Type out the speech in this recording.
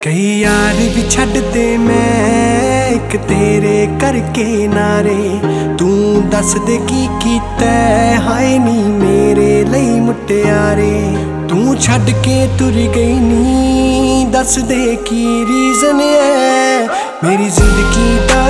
कई यार भी छड्ड दे मैं एक तेरे करके नारे तू दस दे की कीता हाय नी मेरे लई मुटियारे तू छड्ड के तुर गई नी दस दे की रीजन है मेरी जिंदगी दा